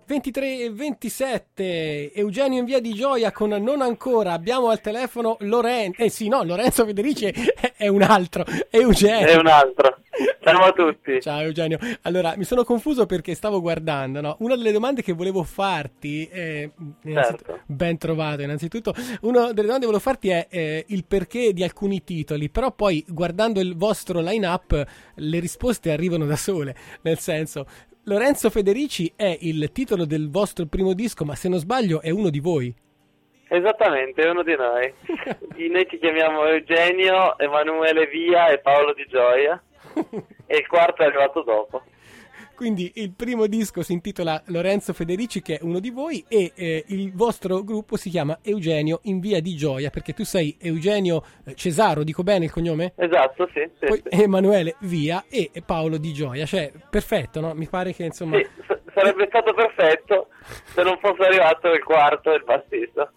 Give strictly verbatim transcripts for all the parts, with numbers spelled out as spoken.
ventitré e ventisette, Eugenio in via di Gioia con Non Ancora. Abbiamo al telefono Lorenzo, eh sì no, Lorenzo Federici è, è un altro, è Eugenio. È un altro. Ciao a tutti. Ciao Eugenio. Allora, mi sono confuso perché stavo guardando, no? Una delle domande che volevo farti, è, certo. ben trovato innanzitutto, una delle domande che volevo farti è eh, il perché di alcuni titoli, però poi guardando il vostro line-up le risposte arrivano da sole, nel senso, Lorenzo Federici è il titolo del vostro primo disco, ma se non sbaglio è uno di voi. Esattamente, è uno di noi. Noi ci chiamiamo Eugenio, Emanuele Via e Paolo Di Gioia. E il quarto è arrivato dopo. Quindi il primo disco si intitola Lorenzo Federici, che è uno di voi, e eh, il vostro gruppo si chiama Eugenio in via di Gioia, perché tu sei Eugenio Cesaro, dico bene il cognome? Esatto, sì. sì Poi sì. Emanuele Via e Paolo Di Gioia, cioè perfetto, no? Mi pare che insomma... Sì, s- sarebbe stato perfetto se non fosse arrivato il quarto e il bassista.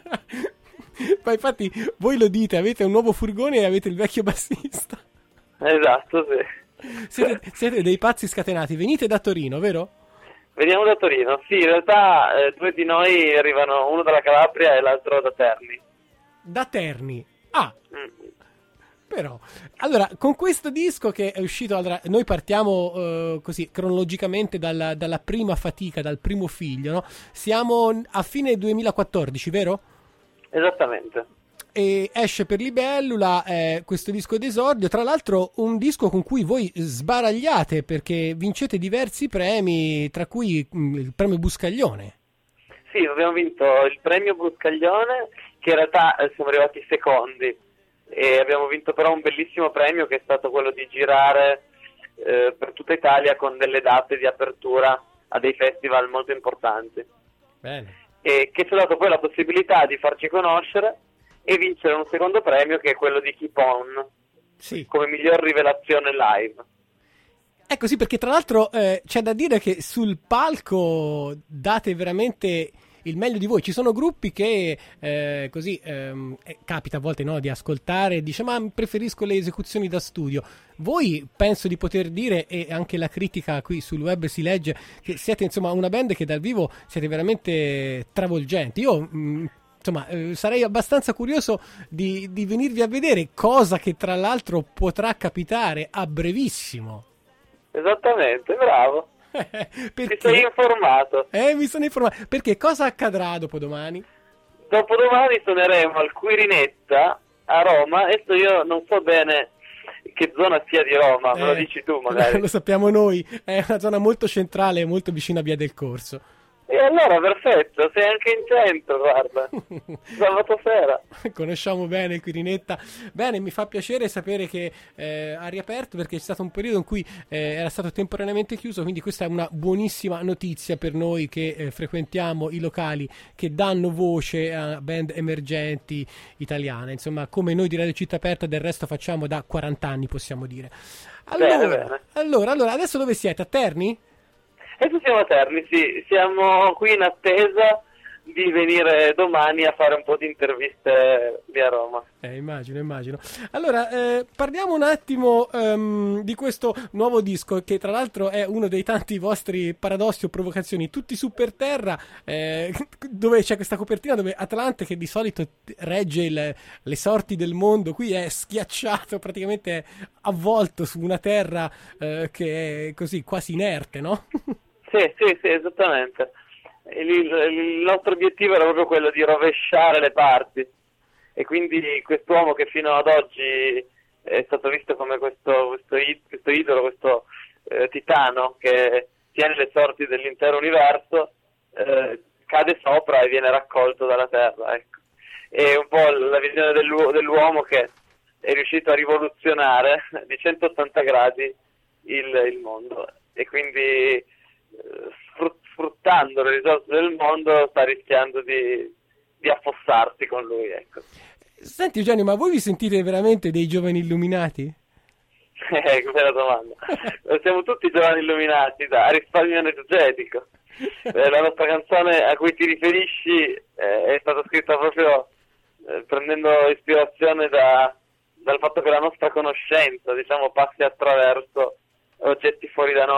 Ma infatti voi lo dite, avete un nuovo furgone e avete il vecchio bassista. Esatto, sì. Siete, siete dei pazzi scatenati. Venite da Torino, vero? Veniamo da Torino. Sì, in realtà eh, due di noi arrivano, uno dalla Calabria e l'altro da Terni. Da Terni. Ah. Mm. Però, allora, con questo disco che è uscito, allora, noi partiamo eh, così cronologicamente dalla, dalla prima fatica, dal primo figlio, no? Siamo a fine duemilaquattordici, vero? Esattamente. E esce per Libellula eh, questo disco d'esordio, tra l'altro un disco con cui voi sbaragliate perché vincete diversi premi, tra cui mh, il premio Buscaglione. Sì, abbiamo vinto il premio Buscaglione, che in realtà eh, siamo arrivati secondi, e abbiamo vinto però un bellissimo premio che è stato quello di girare eh, per tutta Italia con delle date di apertura a dei festival molto importanti. Bene. E che ci ha dato poi la possibilità di farci conoscere e vincere un secondo premio che è quello di Keep On, sì, come miglior rivelazione live. Ecco sì, perché tra l'altro eh, c'è da dire che sul palco date veramente il meglio di voi. Ci sono gruppi che eh, così ehm, eh, capita a volte, no, di ascoltare e dice ma preferisco le esecuzioni da studio. Voi penso di poter dire, e anche la critica qui sul web si legge, che siete insomma una band che dal vivo siete veramente travolgenti. Io mh, insomma eh, sarei abbastanza curioso di, di venirvi a vedere, cosa che tra l'altro potrà capitare a brevissimo. Esattamente, bravo. Perché? Ti sei informato. Eh, mi sono informato. Perché cosa accadrà dopodomani? Dopodomani suoneremo al Quirinetta a Roma. Adesso io non so bene che zona sia di Roma, me lo Eh, dici tu magari. Lo sappiamo noi, è una zona molto centrale, molto vicina a Via del Corso. E allora perfetto, sei anche in centro, guarda, sabato sera. Conosciamo bene il Quirinetta. Bene, mi fa piacere sapere che eh, ha riaperto, perché c'è stato un periodo in cui eh, era stato temporaneamente chiuso, quindi questa è una buonissima notizia per noi che eh, frequentiamo i locali che danno voce a band emergenti italiane, insomma come noi di Radio Città Aperta del resto facciamo da quaranta anni, possiamo dire. Allora, bene, bene. allora, allora adesso dove siete? A Terni? Adesso siamo a Terni, sì, siamo qui in attesa di venire domani a fare un po' di interviste via Roma. Eh, immagino, immagino. Allora, eh, parliamo un attimo um, di questo nuovo disco, che tra l'altro è uno dei tanti vostri paradossi o provocazioni, tutti su per terra, eh, dove c'è questa copertina dove Atlante, che di solito regge il, le sorti del mondo, qui è schiacciato, praticamente è avvolto su una terra eh, che è così quasi inerte, no? Sì, sì, sì, esattamente. Il, il nostro obiettivo era proprio quello di rovesciare le parti, e quindi quest'uomo che fino ad oggi è stato visto come questo, questo, questo idolo, questo eh, titano che tiene le sorti dell'intero universo, eh, cade sopra e viene raccolto dalla terra, ecco. È un po' la visione dell'u- dell'uomo che è riuscito a rivoluzionare di centottanta gradi il, il mondo, e quindi sfruttando le risorse del mondo sta rischiando di, di affossarsi con lui, ecco. Senti Eugenio, ma voi vi sentite veramente dei giovani illuminati? Eh, bella domanda. Siamo tutti giovani illuminati da risparmio energetico. Eh, la nostra canzone a cui ti riferisci eh, è stata scritta proprio eh, prendendo ispirazione da, dal fatto che la nostra conoscenza, diciamo, passi attraverso oggetti fuori da noi,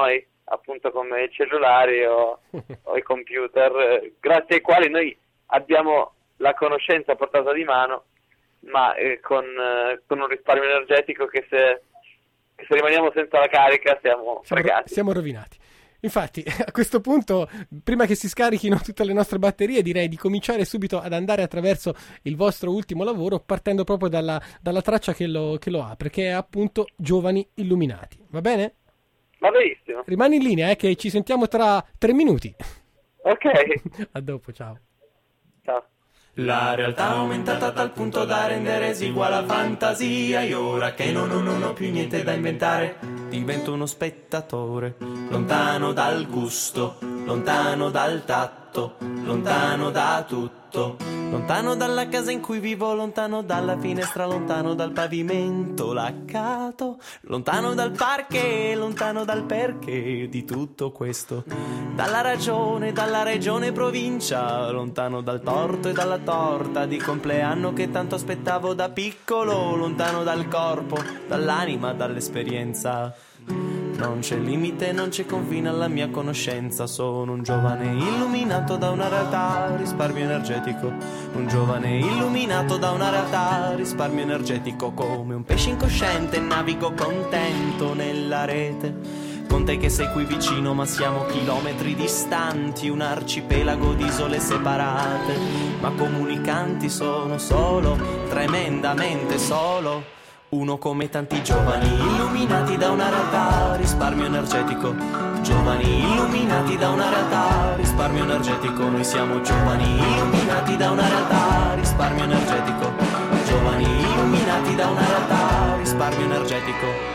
appunto come i cellulari o, o i computer, eh, grazie ai quali noi abbiamo la conoscenza a portata di mano, ma eh, con, eh, con un risparmio energetico che se, che se rimaniamo senza la carica siamo siamo, fregati. Siamo rovinati. Infatti, a questo punto, prima che si scarichino tutte le nostre batterie, direi di cominciare subito ad andare attraverso il vostro ultimo lavoro, partendo proprio dalla, dalla traccia che lo, che lo apre, che è appunto Giovani Illuminati. Va bene? Va benissimo. Rimani in linea, eh, che ci sentiamo tra tre minuti. Ok. A dopo, ciao. Ciao. La realtà è aumentata a tal punto da rendere esigua la fantasia. E ora che non, non, non ho più niente da inventare, divento uno spettatore, lontano dal gusto, lontano dal tatto, lontano da tutto, lontano dalla casa in cui vivo, lontano dalla finestra, lontano dal pavimento laccato, lontano dal parquet, lontano dal perché di tutto questo, dalla ragione, dalla regione provincia, lontano dal torto e dalla torta di compleanno che tanto aspettavo da piccolo, lontano dal corpo, dall'anima, dall'esperienza. Non c'è limite, non c'è confine alla mia conoscenza. Sono un giovane illuminato da una realtà, risparmio energetico. Un giovane illuminato da una realtà, risparmio energetico. Come un pesce incosciente navigo contento nella rete, con te che sei qui vicino ma siamo chilometri distanti, un arcipelago di isole separate, ma comunicanti. Sono solo, tremendamente solo, uno come tanti giovani illuminati da una realtà, risparmio energetico. Giovani illuminati da una realtà, risparmio energetico. Noi siamo giovani illuminati da una realtà, risparmio energetico. Giovani illuminati da una realtà, risparmio energetico.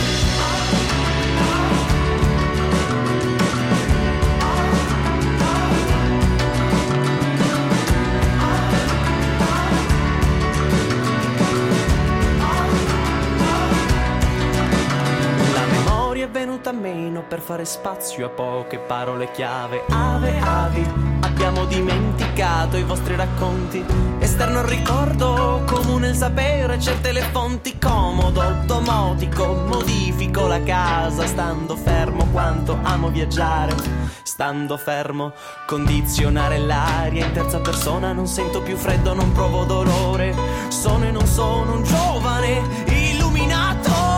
Venuta meno per fare spazio a poche parole chiave. Ave, avi, abbiamo dimenticato i vostri racconti. Esterno il ricordo, comune il sapere, certe le fonti. Comodo, domotico, modifico la casa stando fermo. Quanto amo viaggiare stando fermo, condizionare l'aria in terza persona. Non sento più freddo, non provo dolore. Sono e non sono un giovane illuminato.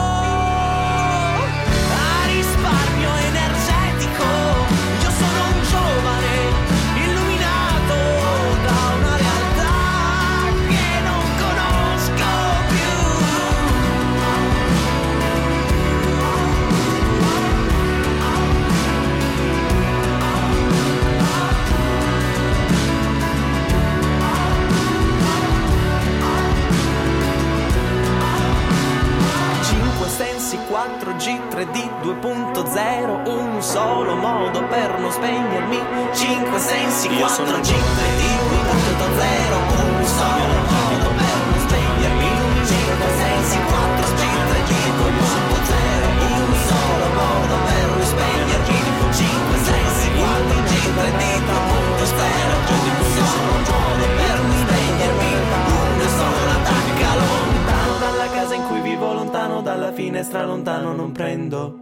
quattro G, tre D, due punto zero, un solo modo per non spegnermi. Cinque sensi, quattro G, tre D, due punto zero, un solo modo per non spegnermi. Cinque sensi, quattro G, tre D, due punto zero, un solo modo per non spegnermi. Cinque sensi, quattro G, tre D, due punto zero, un solo modo per non spegnermi. Una sola tacca, lontano dalla casa in cui vivo, lontano dalla finestra, lontano non prendo.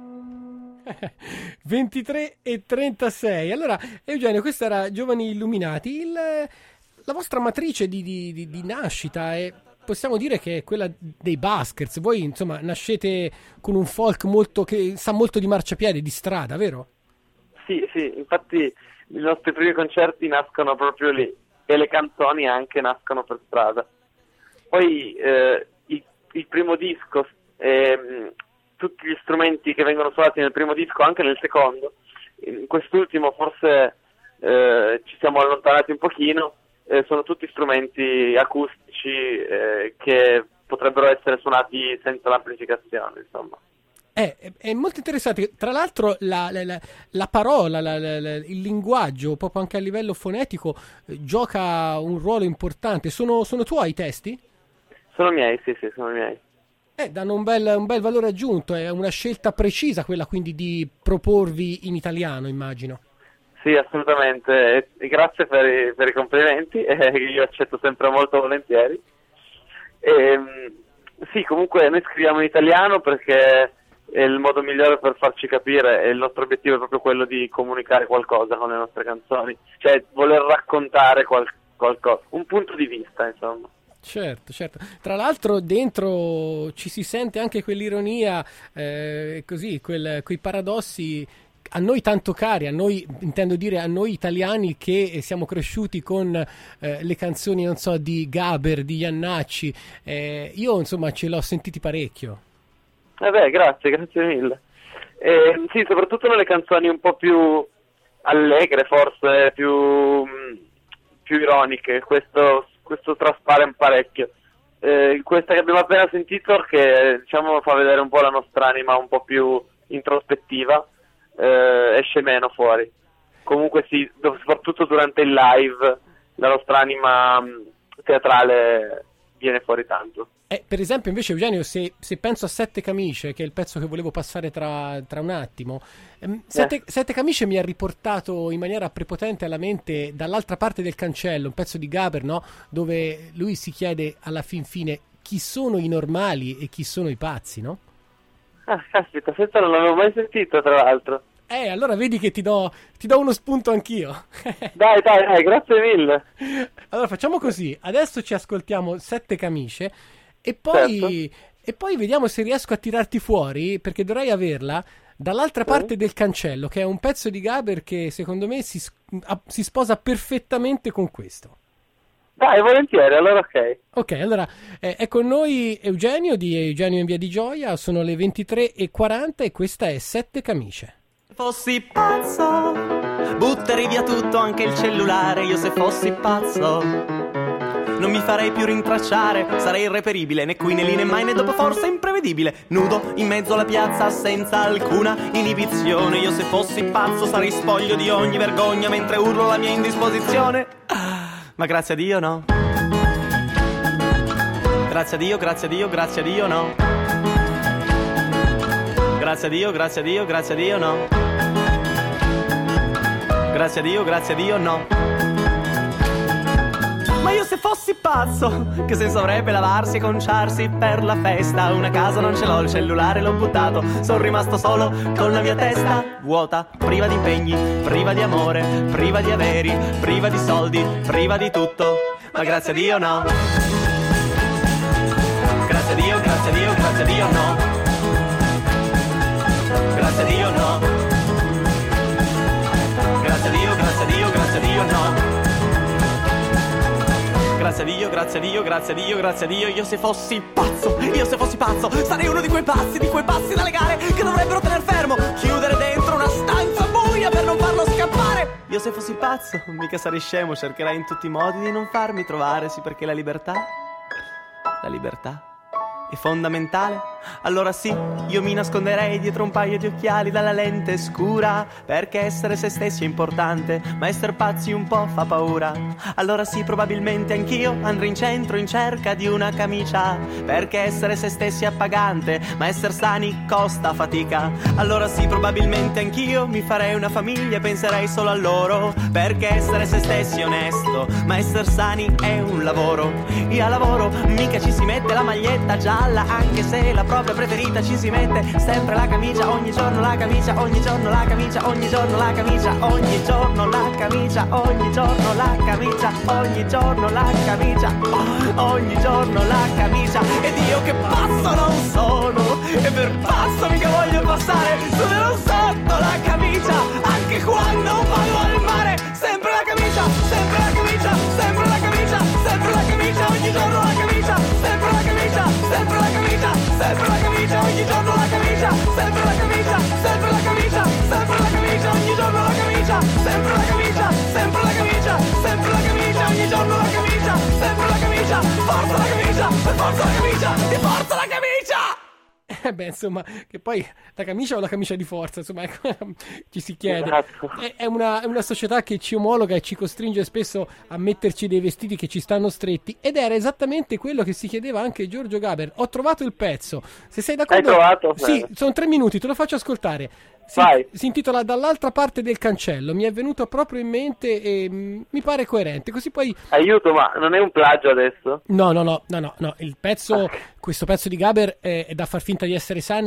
ventitré e trentasei. Allora, Eugenio, questa era Giovani Illuminati. Il, la vostra matrice di, di, di, di nascita è, possiamo dire che è quella dei Buskers. Voi, insomma, nascete con un folk molto che sa molto di marciapiede, di strada, vero? Sì, sì, infatti i nostri primi concerti nascono proprio lì e le canzoni anche nascono per strada. Poi eh, il, il primo disco, eh, tutti gli strumenti che vengono suonati nel primo disco, anche nel secondo, in quest'ultimo forse eh, ci siamo allontanati un pochino, eh, sono tutti strumenti acustici eh, che potrebbero essere suonati senza l'amplificazione, insomma. È, è, è molto interessante. Tra l'altro la, la, la, la parola, la, la, la, il linguaggio, proprio anche a livello fonetico, eh, gioca un ruolo importante. Sono, sono tuoi i testi? Sono miei, sì, sì, sono miei. Eh, danno un bel, un bel valore aggiunto, è una scelta precisa quella quindi di proporvi in italiano, immagino. Sì, assolutamente, e, e grazie per i, per i complimenti, eh, io accetto sempre molto volentieri. E, sì, comunque noi scriviamo in italiano perché e il modo migliore per farci capire, e il nostro obiettivo è proprio quello di comunicare qualcosa con le nostre canzoni, cioè voler raccontare qual- qualcosa, un punto di vista, insomma. Certo, certo. Tra l'altro dentro ci si sente anche quell'ironia, eh, così, quel, quei paradossi a noi tanto cari, a noi, intendo dire a noi italiani che siamo cresciuti con eh, le canzoni, non so, di Gaber, di Iannacci. Eh, io insomma ce l'ho sentiti parecchio. Eh beh, grazie, grazie mille. Eh, sì, soprattutto nelle canzoni un po' più allegre, forse più, più ironiche, questo, questo traspare parecchio. Eh, questa che abbiamo appena sentito, che diciamo fa vedere un po' la nostra anima un po' più introspettiva, eh, esce meno fuori. Comunque sì, soprattutto durante il live la nostra anima teatrale viene fuori tanto. Eh, per esempio invece Eugenio, se, se penso a Sette Camicie, che è il pezzo che volevo passare tra, tra un attimo, ehm, Sette, eh. Sette Camicie mi ha riportato in maniera prepotente alla mente Dall'altra parte del cancello, un pezzo di Gaber, no? Dove lui si chiede alla fin fine chi sono i normali e chi sono i pazzi, no? Ah, caspita, questo non l'avevo mai sentito, tra l'altro. Eh, allora vedi che ti do, ti do uno spunto anch'io. Dai, dai, dai, grazie mille. Allora facciamo così, adesso ci ascoltiamo Sette Camicie e poi, certo. e poi vediamo se riesco a tirarti fuori, perché dovrei averla, Dall'altra sì. parte del cancello, che è un pezzo di Gaber che secondo me si, si sposa perfettamente con questo. Dai, volentieri, allora ok. Ok, allora eh, è con noi Eugenio di Eugenio in Via di Gioia, sono le ventitré e quaranta e questa è Sette Camicie. Fossi pazzo, butterei via tutto, anche il cellulare. Io se fossi pazzo non mi farei più rintracciare, sarei irreperibile, né qui né lì né mai né dopo, forse imprevedibile, nudo in mezzo alla piazza senza alcuna inibizione. Io se fossi pazzo sarei spoglio di ogni vergogna mentre urlo la mia indisposizione. Ma grazie a Dio no. Grazie a Dio, grazie a Dio, grazie a Dio no. Grazie a Dio, grazie a Dio, grazie a Dio no. Grazie a Dio, grazie a Dio no. Ma io se fossi pazzo, che senso avrebbe lavarsi e conciarsi per la festa? Una casa non ce l'ho, il cellulare l'ho buttato, sono rimasto solo con la mia testa vuota, priva di impegni, priva di amore, priva di averi, priva di soldi, priva di tutto. Ma grazie a Dio no. Grazie a Dio, grazie a Dio, grazie a Dio no. Grazie a Dio no. Grazie a Dio, grazie a Dio, grazie a Dio no. Grazie a Dio, grazie a Dio, grazie a Dio, grazie a Dio. Io se fossi pazzo, io se fossi pazzo sarei uno di quei pazzi, di quei pazzi da legare, che dovrebbero tener fermo, chiudere dentro una stanza buia per non farlo scappare. Io se fossi pazzo, mica sarei scemo, cercherei in tutti i modi di non farmi trovare. Sì, perché la libertà, la libertà è fondamentale. Allora sì, io mi nasconderei dietro un paio di occhiali dalla lente scura, perché essere se stessi è importante, ma essere pazzi un po' fa paura. Allora sì, probabilmente anch'io andrei in centro in cerca di una camicia, perché essere se stessi è appagante, ma essere sani costa fatica. Allora sì, probabilmente anch'io mi farei una famiglia e penserei solo a loro, perché essere se stessi è onesto, ma essere sani è un lavoro. E a lavoro mica ci si mette la maglietta gialla, anche se la propria preferita ci si mette sempre la camicia, ogni giorno la camicia, ogni giorno la camicia, ogni giorno la camicia, ogni giorno la camicia, ogni giorno la camicia, ogni giorno la camicia, ogni giorno la camicia. Ed io che pazzo non sono, e per pazzo mica voglio passare solo sotto la camicia, anche quando vado al mare, sempre la camicia, sempre la camicia, sempre la camicia, sempre la camicia, ogni giorno la camicia, sempre la camicia, sempre la camicia, sempre la camicia, ogni giorno la camicia, sempre la camicia, sempre la camicia, sempre la camicia, ogni giorno la camicia, sempre la camicia, sempre la camicia, sempre la camicia, ogni giorno la camicia, sempre la camicia, forza la camicia, per forza la camicia, di forza la camicia! Eh beh, insomma, che poi la camicia o la camicia di forza, insomma, ecco, ci si chiede. Esatto. È, è, una, è una società che ci omologa e ci costringe spesso a metterci dei vestiti che ci stanno stretti, ed era esattamente quello che si chiedeva anche Giorgio Gaber. Ho trovato il pezzo, se sei d'accordo. Hai trovato? Sì, Beh. sono tre minuti, te lo faccio ascoltare. Si, Vai. si intitola Dall'altra parte del cancello, mi è venuto proprio in mente e mh, mi pare coerente, così poi... Aiuto, ma non è un plagio adesso? No, no, no, no, no, no. Il pezzo, questo pezzo di Gaber è, è da far finta di essere Sani,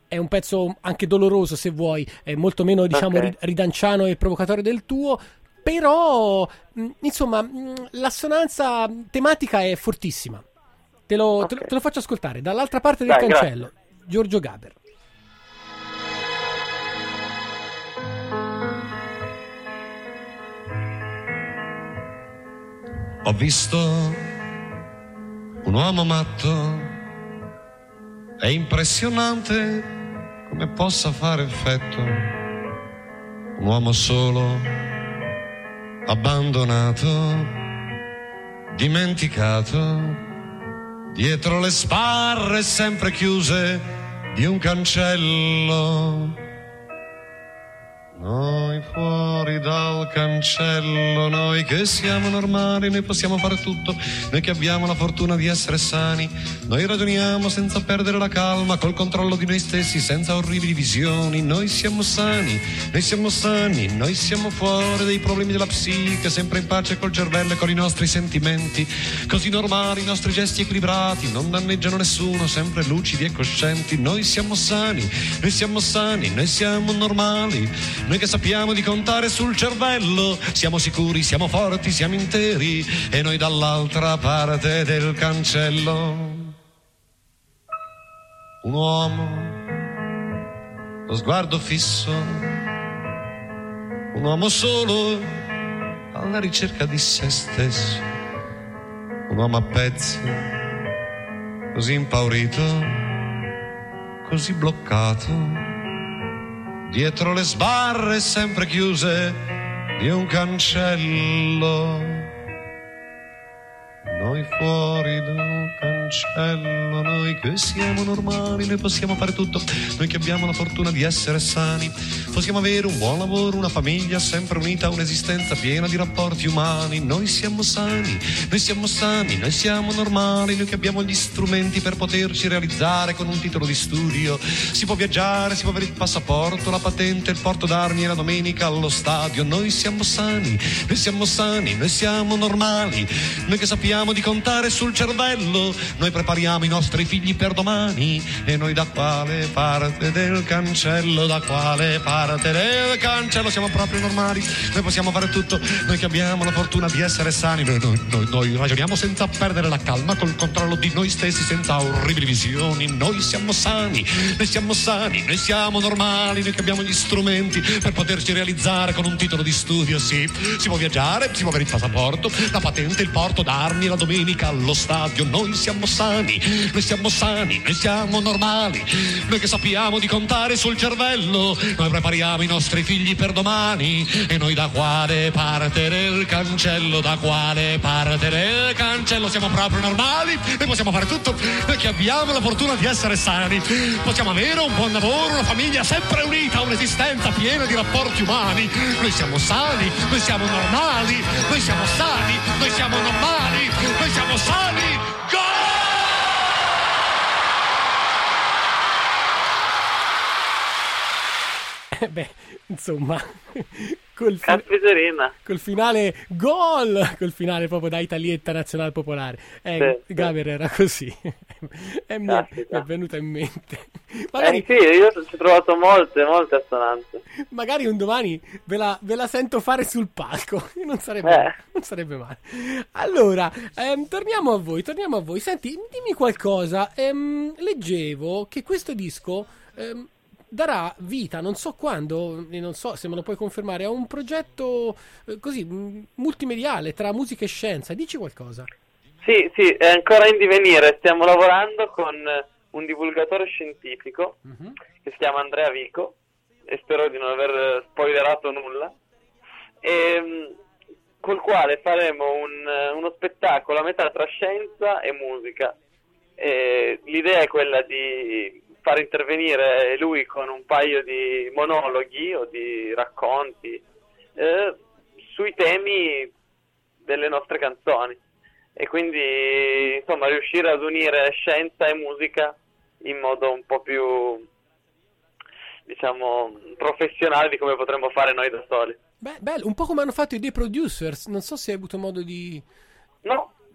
è un pezzo anche doloroso, se vuoi, è molto meno, diciamo, Okay. ridanciano e provocatorio del tuo, però mh, insomma mh, l'assonanza tematica è fortissima. Te lo, te lo- Ok. te lo faccio ascoltare. Dall'altra parte del Dai, cancello, Giorgio Gaber. Ho visto un uomo matto, è impressionante come possa fare effetto. Un uomo solo, abbandonato, dimenticato, dietro le sbarre sempre chiuse di un cancello. Noi fuori dal cancello, noi che siamo normali, noi possiamo fare tutto, noi che abbiamo la fortuna di essere sani, noi ragioniamo senza perdere la calma, col controllo di noi stessi, senza orribili visioni, noi siamo sani, noi siamo sani, noi siamo fuori dai problemi della psiche, sempre in pace col cervello e con i nostri sentimenti, così normali, i nostri gesti equilibrati, non danneggiano nessuno, sempre lucidi e coscienti, noi siamo sani, noi siamo sani, noi siamo normali. Noi che sappiamo di contare sul cervello, siamo sicuri, siamo forti, siamo interi, e noi dall'altra parte del cancello. Un uomo, lo sguardo fisso, un uomo solo alla ricerca di se stesso, un uomo a pezzi, così impaurito, così bloccato, dietro le sbarre sempre chiuse di un cancello. Noi fuori dal cancello, noi che siamo normali, noi possiamo fare tutto, noi che abbiamo la fortuna di essere sani, possiamo avere un buon lavoro, una famiglia sempre unita, un'esistenza piena di rapporti umani, noi siamo sani, noi siamo sani, noi siamo normali, noi che abbiamo gli strumenti per poterci realizzare con un titolo di studio, si può viaggiare, si può avere il passaporto, la patente, il porto d'armi e la domenica allo stadio, noi siamo sani, noi siamo sani, noi siamo normali, noi che sappiamo di contare sul cervello, noi prepariamo i nostri figli per domani, e noi da quale parte del cancello, da quale parte del cancello siamo proprio normali, noi possiamo fare tutto, noi che abbiamo la fortuna di essere sani, noi, noi, noi, noi ragioniamo senza perdere la calma, col controllo di noi stessi, senza orribili visioni, noi siamo sani, noi siamo sani, noi siamo normali, noi che abbiamo gli strumenti per poterci realizzare con un titolo di studio, sì, si può viaggiare, si può avere il passaporto, la patente, il porto d'armi, la domenica allo stadio, noi siamo sani, noi siamo sani, noi siamo normali, noi che sappiamo di contare sul cervello, noi prepariamo i nostri figli per domani, e noi da quale parte del cancello, da quale parte del cancello siamo proprio normali, noi possiamo fare tutto, noi che abbiamo la fortuna di essere sani, possiamo avere un buon lavoro, una famiglia sempre unita, un'esistenza piena di rapporti umani, noi siamo sani, noi siamo normali, noi siamo sani, noi siamo normali, noi siamo sani, go! Eh beh, insomma, col, fi- Caspiterina. col finale gol, col finale proprio da Italietta Nazionale Popolare. Eh, Sì, Gaber era così. E mi, è, Caspita. mi è venuta in mente. Eh Magari, sì, io ci ho trovato molte, molte assonanze. magari un domani ve la, ve la sento fare sul palco. Non sarebbe, Eh. male, non sarebbe male. Allora, ehm, torniamo a voi, torniamo a voi. Senti, dimmi qualcosa. Ehm, leggevo che questo disco ehm, darà vita, non so quando, e non so se me lo puoi confermare, a un progetto eh, così mh, multimediale tra musica e scienza. Dici qualcosa? Sì, sì, è ancora in divenire. Stiamo lavorando con un divulgatore scientifico Mhm. che si chiama Andrea Vico, e spero di non aver spoilerato nulla, e, col quale faremo un- uno spettacolo a metà tra scienza e musica. E l'idea è quella di far intervenire lui con un paio di monologhi o di racconti eh, sui temi delle nostre canzoni, e quindi insomma riuscire ad unire scienza e musica in modo un po' più, diciamo, professionale di come potremmo fare noi da soli. Beh, bello, un po' come hanno fatto i The Producers, non so se hai avuto modo di... No,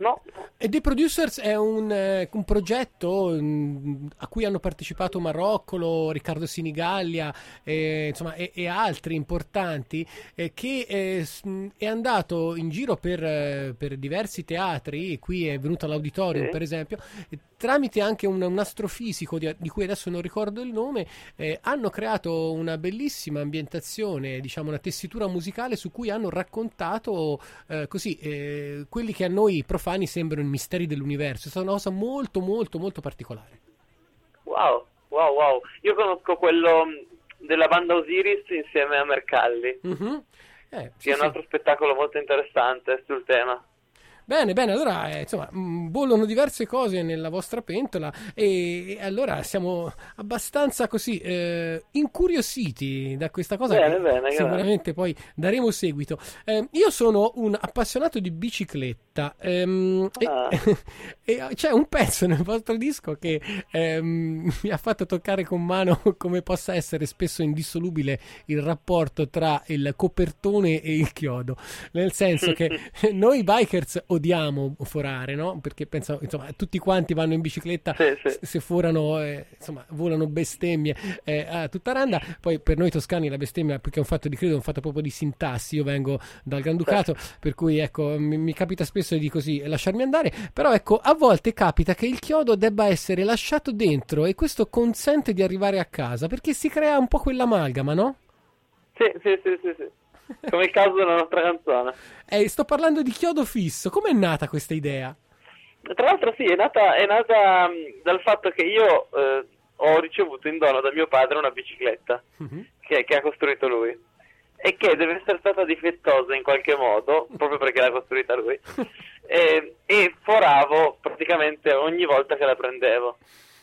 No. E The Producers è un, eh, un progetto mh, a cui hanno partecipato Marroccolo, Riccardo Sinigallia eh, insomma, e, e altri importanti eh, che eh, è andato in giro per, eh, per diversi teatri. Qui è venuto all'Auditorium, sì. per esempio, e tramite anche un, un astrofisico di, di cui adesso non ricordo il nome, eh, hanno creato una bellissima ambientazione, diciamo una tessitura musicale su cui hanno raccontato eh, così eh, quelli che a noi profani sembrano i misteri dell'universo. È stata una cosa molto molto molto particolare. Wow, wow, wow. Io conosco quello della banda Osiris insieme a Mercalli, Mm-hmm. Eh, sì, che è un sì. altro spettacolo molto interessante sul tema. Bene, bene, allora eh, insomma mh, bollono diverse cose nella vostra pentola e, e allora siamo abbastanza così eh, incuriositi da questa cosa. Bene, che bene, sicuramente poi daremo seguito. Eh, io sono un appassionato di bicicletta ehm, Ah. e, e c'è un pezzo nel vostro disco che ehm, mi ha fatto toccare con mano come possa essere spesso indissolubile il rapporto tra il copertone e il chiodo, nel senso che noi bikers odiamo forare, no? Perché penso, insomma, tutti quanti vanno in bicicletta, Sì, sì. se forano, eh, insomma, volano bestemmie eh, a tutta randa. Poi per noi toscani la bestemmia, perché è un fatto di credo, è un fatto proprio di sintassi. Io vengo dal Granducato, per cui ecco, mi, mi capita spesso di così lasciarmi andare, però ecco, a volte capita che il chiodo debba essere lasciato dentro e questo consente di arrivare a casa, perché si crea un po' quell'amalgama, no? Sì, sì, sì, sì, sì. Come il caso della nostra canzone. Eh, sto parlando di chiodo fisso. Com'è nata questa idea? Tra l'altro sì, è nata, è nata mh, dal fatto che io eh, ho ricevuto in dono da mio padre una bicicletta Mhm. che, che ha costruito lui e che deve essere stata difettosa in qualche modo, proprio perché l'ha costruita lui, e, e foravo praticamente ogni volta che la prendevo.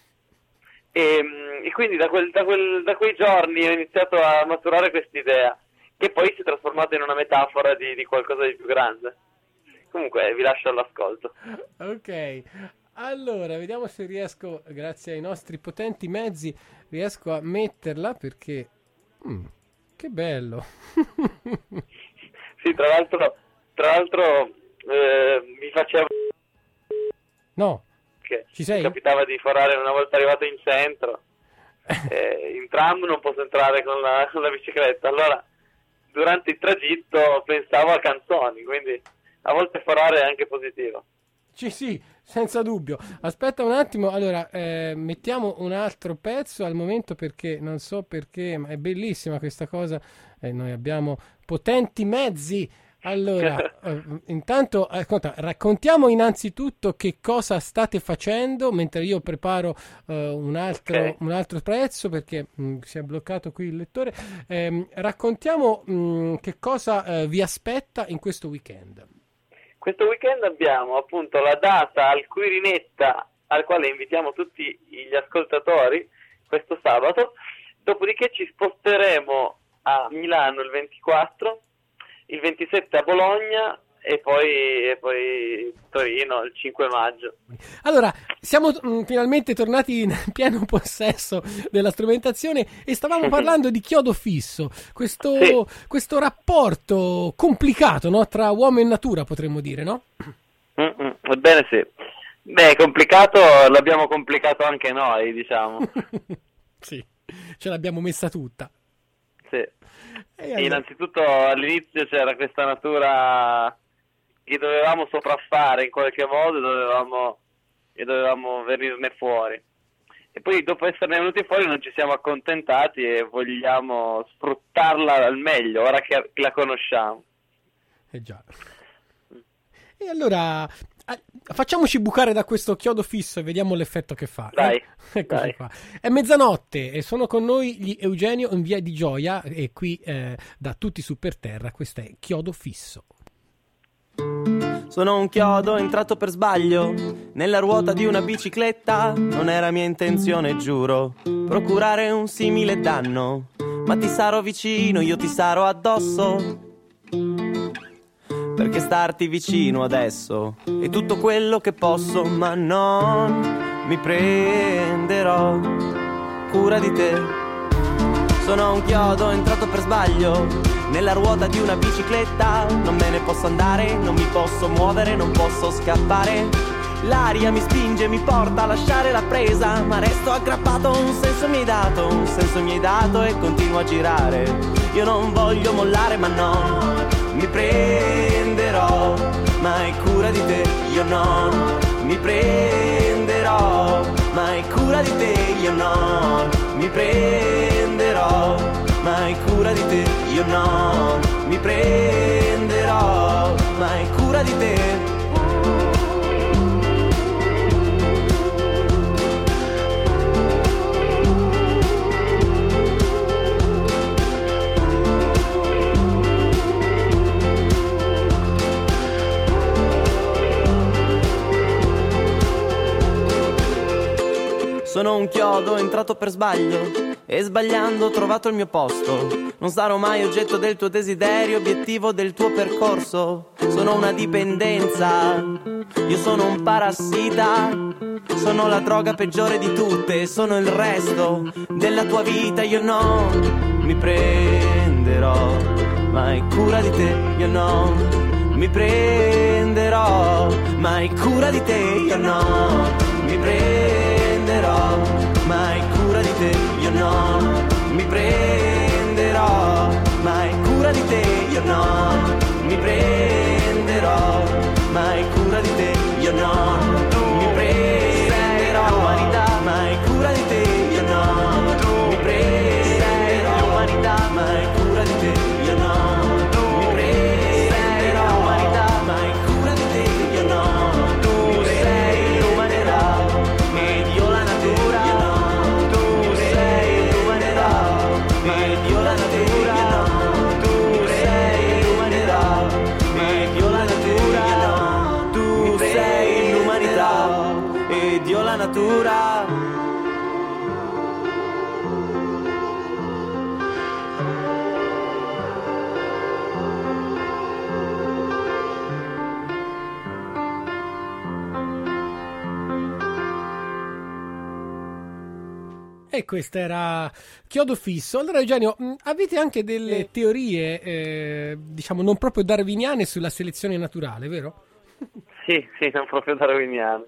E, mh, e quindi da, quel, da, quel, da quei giorni ho iniziato a maturare quest'idea, che poi si è trasformata in una metafora di, di qualcosa di più grande. Comunque vi lascio all'ascolto. Ok, allora vediamo se riesco, grazie ai nostri potenti mezzi, riesco a metterla perché... Mm, che bello! Sì, tra l'altro, tra l'altro eh, mi faceva No, che ci sei? mi capitava di forare una volta arrivato in centro. Eh, in tram non posso entrare con la, con la bicicletta, allora durante il tragitto pensavo a canzoni, quindi a volte forare è anche positivo. Sì, sì, senza dubbio. Aspetta un attimo, allora eh, mettiamo un altro pezzo al momento perché non so perché, ma è bellissima questa cosa. Eh, noi abbiamo potenti mezzi. Allora, eh, intanto ascolta, raccontiamo innanzitutto che cosa state facendo mentre io preparo eh, un, altro, Ok. un altro pezzo perché mh, si è bloccato qui il lettore. Ehm, raccontiamo mh, che cosa eh, vi aspetta in questo weekend. Questo weekend abbiamo appunto la data al Quirinetta, al quale invitiamo tutti gli ascoltatori questo sabato, dopodiché ci sposteremo a Milano il ventiquattro, il ventisette a Bologna e poi, e poi Torino il cinque maggio. Allora, siamo mh, finalmente tornati in pieno possesso della strumentazione e stavamo parlando di chiodo fisso, questo, Sì. questo rapporto complicato, no? Tra uomo e natura, potremmo dire, no? Mm-mm, ebbene sì. Beh, complicato, l'abbiamo complicato anche noi, diciamo. Sì, ce l'abbiamo messa tutta. Sì. E allora- Innanzitutto all'inizio c'era questa natura che dovevamo sopraffare in qualche modo, dovevamo, e dovevamo venirne fuori. E poi dopo esserne venuti fuori non ci siamo accontentati e vogliamo sfruttarla al meglio, ora che la conosciamo. Eh già. E allora eh, facciamoci bucare da questo chiodo fisso e vediamo l'effetto che fa. eh? Dai, Eccoci dai. qua. È mezzanotte e sono con noi gli Eugenio in via di Gioia e qui eh, da tutti su per terra. Questo è chiodo fisso. Sono un chiodo entrato per sbaglio nella ruota di una bicicletta. Non era mia intenzione, giuro, procurare un simile danno. Ma ti sarò vicino, io ti sarò addosso, perché starti vicino adesso è tutto quello che posso. Ma non mi prenderò cura di te. Sono un chiodo entrato per sbaglio nella ruota di una bicicletta. Non me ne posso andare, non mi posso muovere, non posso scappare. L'aria mi spinge, mi porta a lasciare la presa, ma resto aggrappato, un senso mi hai dato, un senso mi hai dato e continuo a girare. Io non voglio mollare, ma no, mi prenderò mai cura di te. Io non mi prenderò mai cura di te. Io non mi prenderò mai cura di te. Io non mi prenderò mai cura di te. Sono un chiodo entrato per sbaglio e sbagliando ho trovato il mio posto. Non sarò mai oggetto del tuo desiderio, obiettivo del tuo percorso. Sono una dipendenza, io sono un parassita. Sono la droga peggiore di tutte, sono il resto della tua vita. Io non mi prenderò mai cura di te. Io non mi prenderò mai cura di te. Io non mi prenderò mai cura di te. Io non mi prenderò mai cura di te. Io non mi prenderò mai cura di te. Io non mi prenderò mai cura di te. Io non mi prenderò mai cura di te. Io non mi prenderò mai cura di te. Io non tu sei l'umanità ed io la natura. Io non tu sei l'umanità ed io la natura. Io non tu sei l'umanità ed io la natura. Io non tu sei l'umanità ed io la natura. E questo era Chiodo Fisso. Allora Eugenio, mh, avete anche delle eh. teorie, eh, diciamo, non proprio darwiniane sulla selezione naturale, vero? Sì, sì, non proprio darwiniane.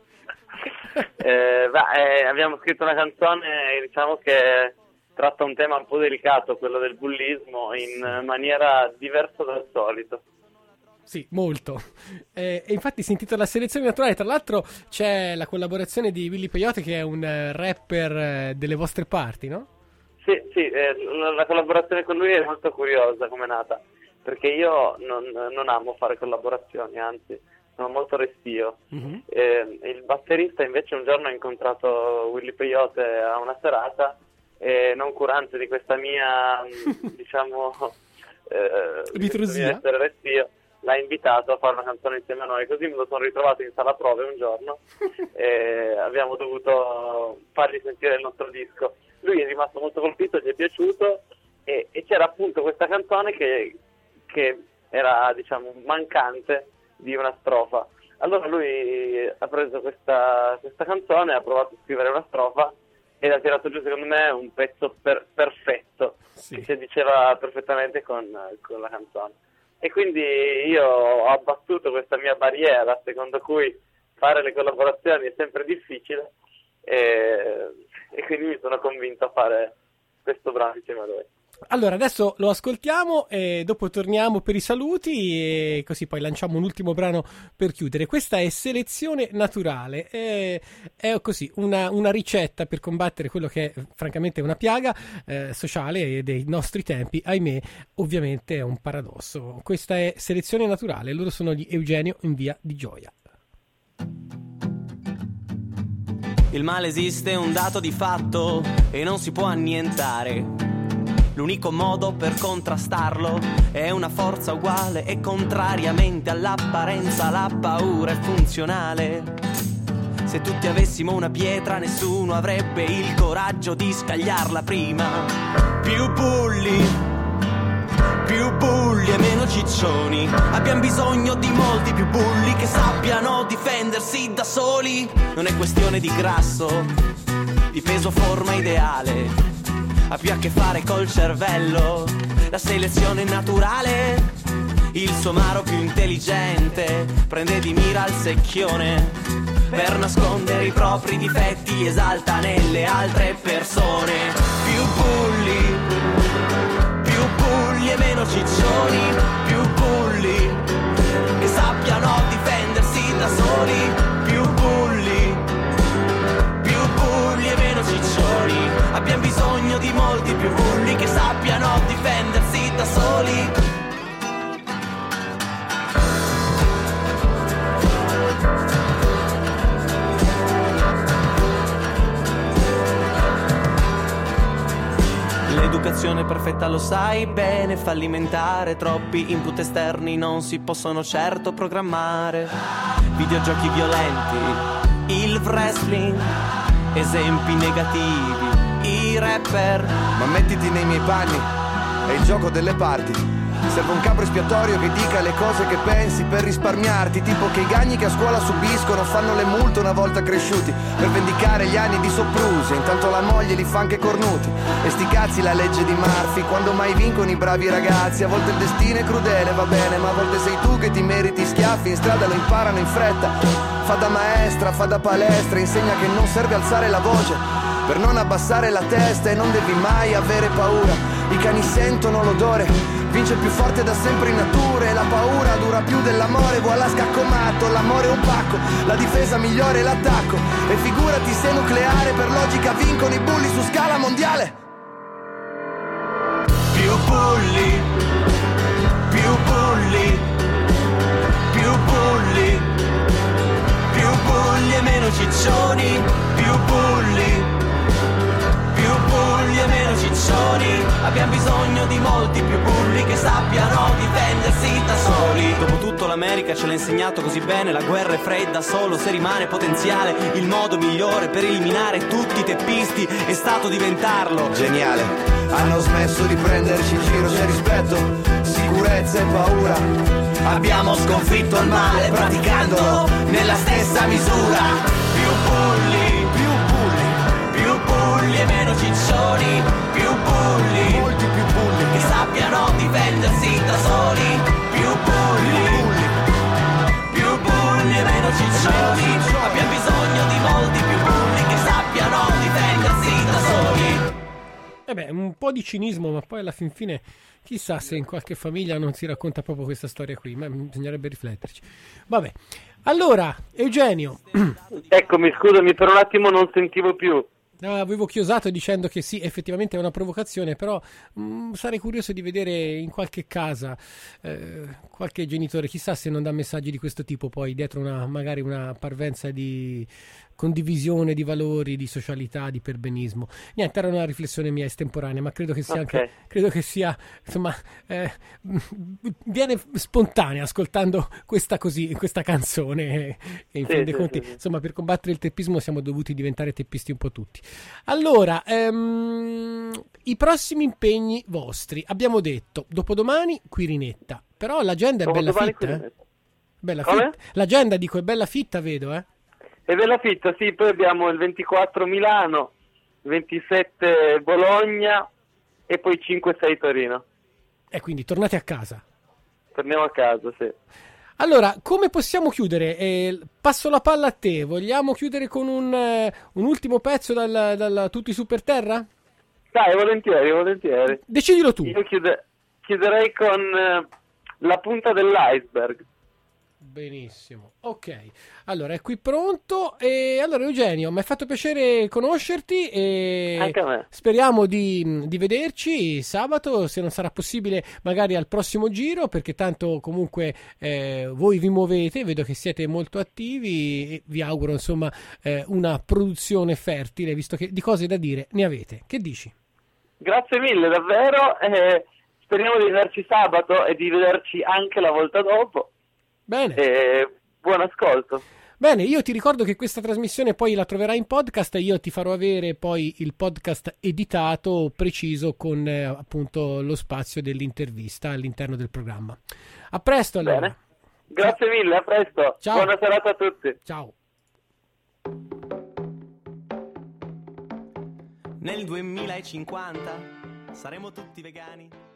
eh, bah, eh, abbiamo scritto una canzone, diciamo, che tratta un tema un po' delicato, quello del bullismo, in maniera diversa dal solito. Sì, molto. Eh, e infatti si intitola Selezione naturale. Tra l'altro c'è la collaborazione di Willy Peyote, che è un uh, rapper uh, delle vostre parti, no? Sì, sì, eh, la, la collaborazione con lui è molto curiosa come è nata, perché io non, non amo fare collaborazioni, anzi, sono molto restio. Mm-hmm. Eh, il batterista invece un giorno ha incontrato Willy Peyote a una serata e, non curante di questa mia, diciamo, eh, ritrosia, essere restio, l'ha invitato a fare una canzone insieme a noi, così me lo sono ritrovato in sala prove un giorno e abbiamo dovuto fargli sentire il nostro disco. Lui è rimasto molto colpito, gli è piaciuto e, e c'era appunto questa canzone che, che era, diciamo, mancante di una strofa. Allora lui ha preso questa, questa canzone, ha provato a scrivere una strofa ed ha tirato giù, secondo me, un pezzo per, perfetto, sì, che si diceva perfettamente con, con la canzone. E quindi io ho abbattuto questa mia barriera, secondo cui fare le collaborazioni è sempre difficile, e, e quindi mi sono convinto a fare questo brano insieme a lui. Allora, adesso lo ascoltiamo e dopo torniamo per i saluti e così poi lanciamo un ultimo brano per chiudere. Questa è Selezione naturale, è, è così una, una ricetta per combattere quello che è francamente una piaga eh, sociale dei nostri tempi, ahimè, ovviamente è un paradosso. Questa è Selezione naturale, loro sono gli Eugenio in Via di Gioia. Il male esiste, è un dato di fatto e non si può annientare. L'unico modo per contrastarlo è una forza uguale e contrariamente all'apparenza la paura è funzionale. Se tutti avessimo una pietra nessuno avrebbe il coraggio di scagliarla prima. Più bulli, più bulli e meno ciccioni. Abbiamo bisogno di molti più bulli che sappiano difendersi da soli. Non è questione di grasso, di peso, forma ideale. ha più a che fare col cervello. La selezione naturale, il somaro più intelligente prende di mira il secchione per nascondere i propri difetti, li esalta nelle altre persone. Più bulli, più bulli e meno ciccioni, più bulli che sappiano difendersi da soli, più bulli, più bulli e meno ciccioni. Abbiamo bisogno di molti più bulli che sappiano difendersi da soli. L'educazione perfetta lo sai bene, fallimentare, troppi input esterni non si possono certo programmare. Videogiochi violenti, il wrestling, esempi negativi, i rapper. Ma mettiti nei miei panni, è il gioco delle parti. Serve un capo espiatorio che dica le cose che pensi per risparmiarti, tipo che i gagni che a scuola subiscono fanno le multe una volta cresciuti, per vendicare gli anni di soprusi, intanto la moglie li fa anche cornuti. E sti cazzi la legge di Murphy, quando mai vincono i bravi ragazzi. A volte il destino è crudele, va bene, ma a volte sei tu che ti meriti schiaffi, in strada lo imparano in fretta. Fa da maestra, fa da palestra, insegna che non serve alzare la voce per non abbassare la testa, e non devi mai avere paura. I cani sentono l'odore, vince più forte da sempre in natura, e la paura dura più dell'amore. Voilà scaccomato, l'amore è opaco, la difesa migliore è l'attacco. E figurati se nucleare, per logica vincono i bulli su scala mondiale. Più bulli, più bulli, più bulli, più bulli e meno ciccioni, più bulli, più bulli e meno ciccioni. Abbiamo bisogno di molti più bulli che sappiano difendersi da soli. Dopotutto l'America ce l'ha insegnato così bene, la guerra è fredda solo se rimane potenziale. Il modo migliore per eliminare tutti i teppisti è stato diventarlo geniale. Hanno smesso di prenderci in giro, c'è rispetto, sicurezza e paura. Abbiamo sconfitto il male praticando nella stessa misura. Più bulli, più bulli, più bulli e meno ciccioni, più bulli, molti più bulli che sappiano difendersi da soli, più bulli, più bulli e meno ciccioni. Abbiamo bisogno di molti più bulli che sappiano difendersi da soli. Eh beh, un po' di cinismo, ma poi alla fin fine chissà se in qualche famiglia non si racconta proprio questa storia qui, ma bisognerebbe rifletterci. Vabbè, allora, Eugenio. Eccomi, scusami, per un attimo non sentivo più. No, avevo chiosato dicendo che sì, effettivamente è una provocazione, però mh, sarei curioso di vedere in qualche casa eh, qualche genitore, chissà se non dà messaggi di questo tipo poi dietro una magari una parvenza di condivisione di valori, di socialità, di perbenismo. Niente, era una riflessione mia estemporanea, ma credo che sia Okay. anche, credo che sia, insomma, eh, viene spontanea ascoltando questa così, questa canzone, e in Sì, fin dei sì, conti, sì, sì. insomma, per combattere il teppismo siamo dovuti diventare teppisti un po' tutti. Allora, ehm, i prossimi impegni vostri, abbiamo detto, dopodomani Quirinetta, però l'agenda è bella Dopodomani fitta, eh? Quirinetta. Bella Come? fitta. L'agenda, dico, è bella fitta, vedo, eh? E ve la fitta, sì, poi abbiamo il ventiquattro Milano, ventisette Bologna e poi cinque sei Torino. E quindi tornate a casa. Torniamo a casa, sì. Allora, come possiamo chiudere? Eh, passo la palla a te. Vogliamo chiudere con un, eh, un ultimo pezzo dal, dal Tutti su per terra? Dai, volentieri, volentieri. Decidilo tu. Io chiude- chiuderei con eh, la punta dell'iceberg. Benissimo, ok, allora è qui pronto. E allora Eugenio, mi è fatto piacere conoscerti e Anche a me. speriamo di, di vederci sabato, se non sarà possibile magari al prossimo giro, perché tanto comunque eh, voi vi muovete, vedo che siete molto attivi e vi auguro insomma eh, una produzione fertile, visto che di cose da dire ne avete. Che dici? Grazie mille, davvero. eh, speriamo di vederci sabato e di vederci anche la volta dopo. Bene. E buon ascolto. Bene, io ti ricordo che questa trasmissione poi la troverai in podcast e io ti farò avere poi il podcast editato preciso con eh, appunto lo spazio dell'intervista all'interno del programma. A presto allora. Bene. Grazie mille, a presto. Ciao. Buona serata a tutti. Ciao. Nel duemilacinquanta saremo tutti vegani.